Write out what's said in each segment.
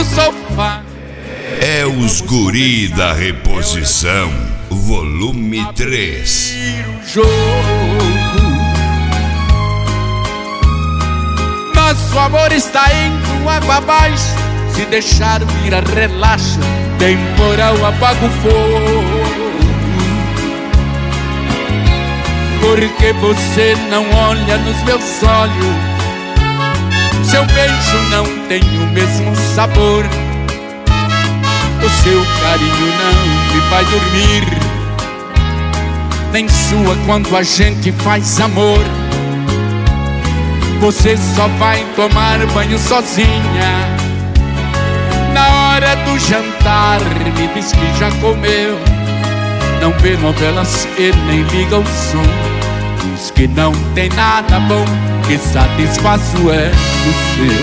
sofá. É os guri da reposição, volume 3. Nosso amor está indo água abaixo. Se deixar vir a relaxo, temporal apaga o fogo. Porque você não olha nos meus olhos, seu beijo não tem o mesmo sabor, o seu carinho não me faz dormir, nem sua quando a gente faz amor. Você só vai tomar banho sozinha na hora do jantar, me diz que já comeu. Não vê novelas e nem liga o som. Diz que não tem nada bom que satisfaço é o seu.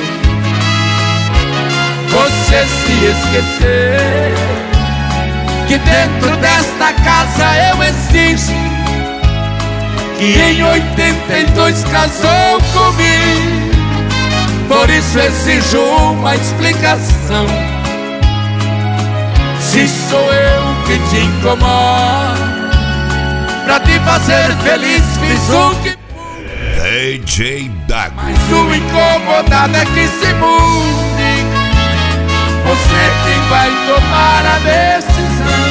Você se esqueceu que dentro desta casa eu existo, que em 82 casou comigo. Por isso exijo uma explicação. Se sou eu que te incomodo, pra te fazer feliz fiz o que pude. DJ Dago. Mas o incomodado é que se mude. Você quem vai tomar a decisão.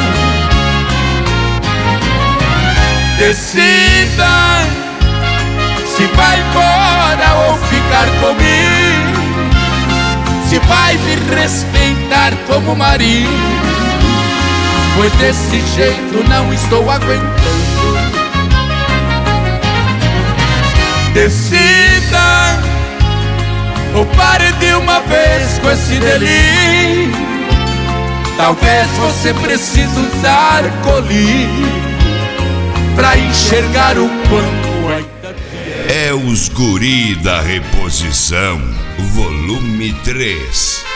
Decida se vai embora ou ficar comigo, se vai me respeitar como marido, pois desse jeito não estou aguentando. Decida ou pare de uma vez com esse delírio. Talvez você precise usar colírio pra enxergar o quanto ainda é os guri da reposição, volume 3.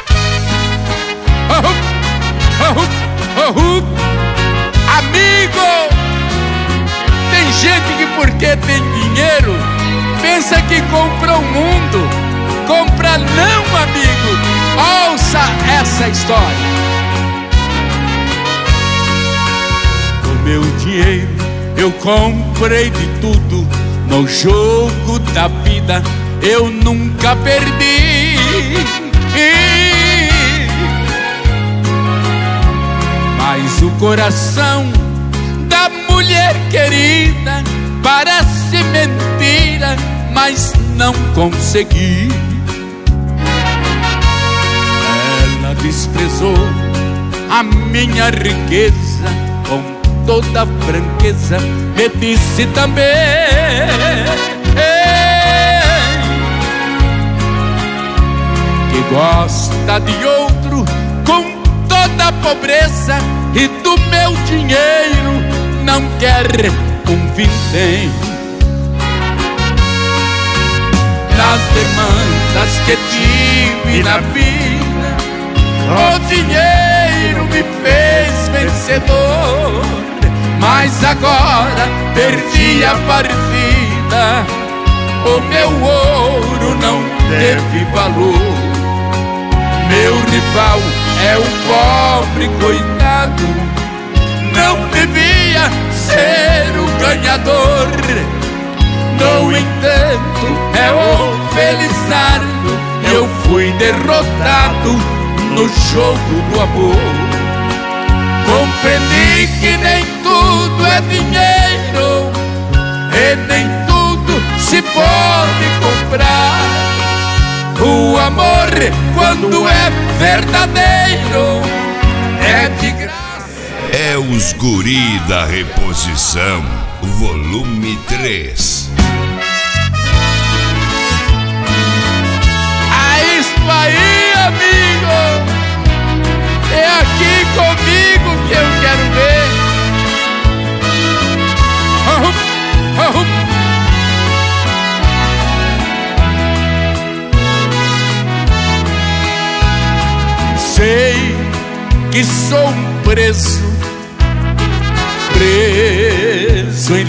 Amigo, tem gente que porque tem dinheiro pensa que comprou o mundo. Compra não, amigo. Ouça essa história. Com meu dinheiro eu comprei de tudo. No jogo da vida eu nunca perdi. Mas o coração da mulher querida parece mentira, mas não consegui. Ela desprezou a minha riqueza, com toda franqueza me disse também que gosta de outro com toda a pobreza e do meu dinheiro não quer um vintém. Nas demandas que tive na vida, o dinheiro me fez vencedor. Mas agora perdi a partida, o meu ouro não teve valor. Meu rival é o pobre coitado, não devia ser o ganhador. No entanto, é o felizardo, eu fui derrotado no jogo do amor. Compreendi que nem tudo é dinheiro e nem tudo se pode comprar. O amor, quando é verdadeiro, é de graça. É os guri da reposição, volume 3. É isso aí, amigo. É aqui comigo que eu quero ver. Sei que sou um preso em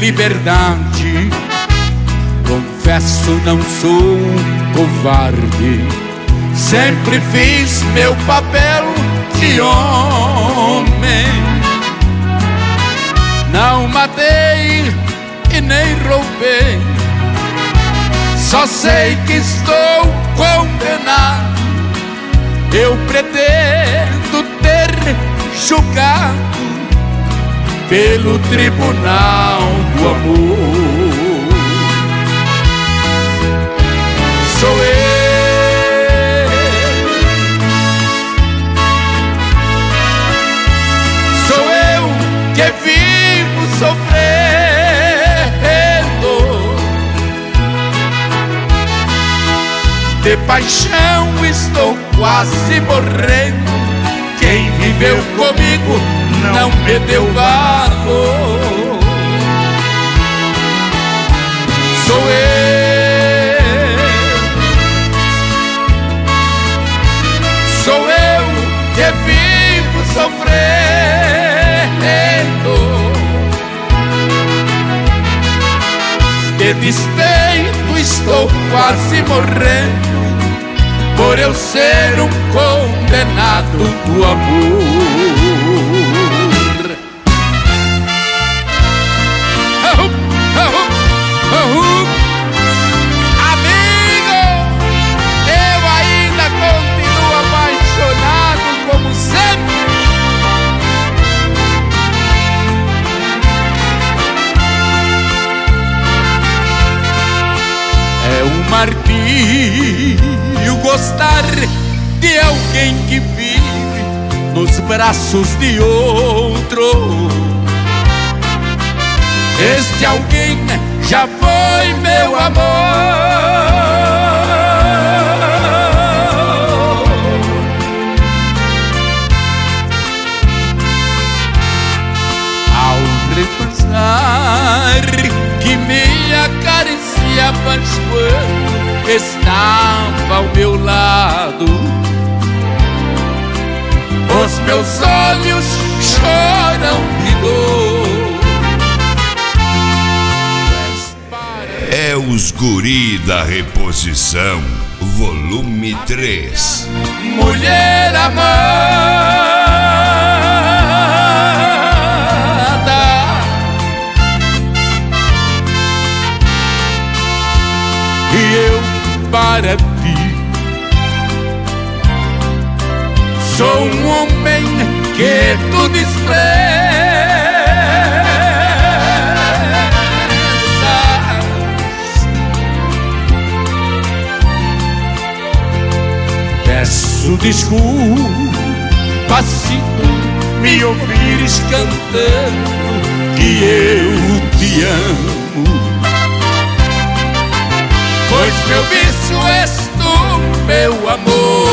liberdade. Confesso, não sou um covarde. Sempre fiz meu papel de homem. Não matei e nem roubei. Só sei que estou condenado. Eu pretendo ter julgado pelo tribunal do amor. Sou eu que vivo sofrendo. De paixão estou quase morrendo. Quem viveu comigo não me deu valor. Sou eu que vivo sofrendo. De despeito estou quase morrendo, por eu ser um condenado do amor. Amigo, eu ainda continuo apaixonado como sempre. É um martírio gostar de alguém que vive nos braços de outro. Este alguém já foi meu amor. Ao repensar que me acariciavas quando estava ao meu lado, os meus olhos choram de dor. É os Guri da Reposição, volume 3. Mulher amada, e eu para ti sou um homem que tu desprezas. Peço desculpa se tu me ouvires cantando que eu te amo, pois meu vício és tu, meu amor.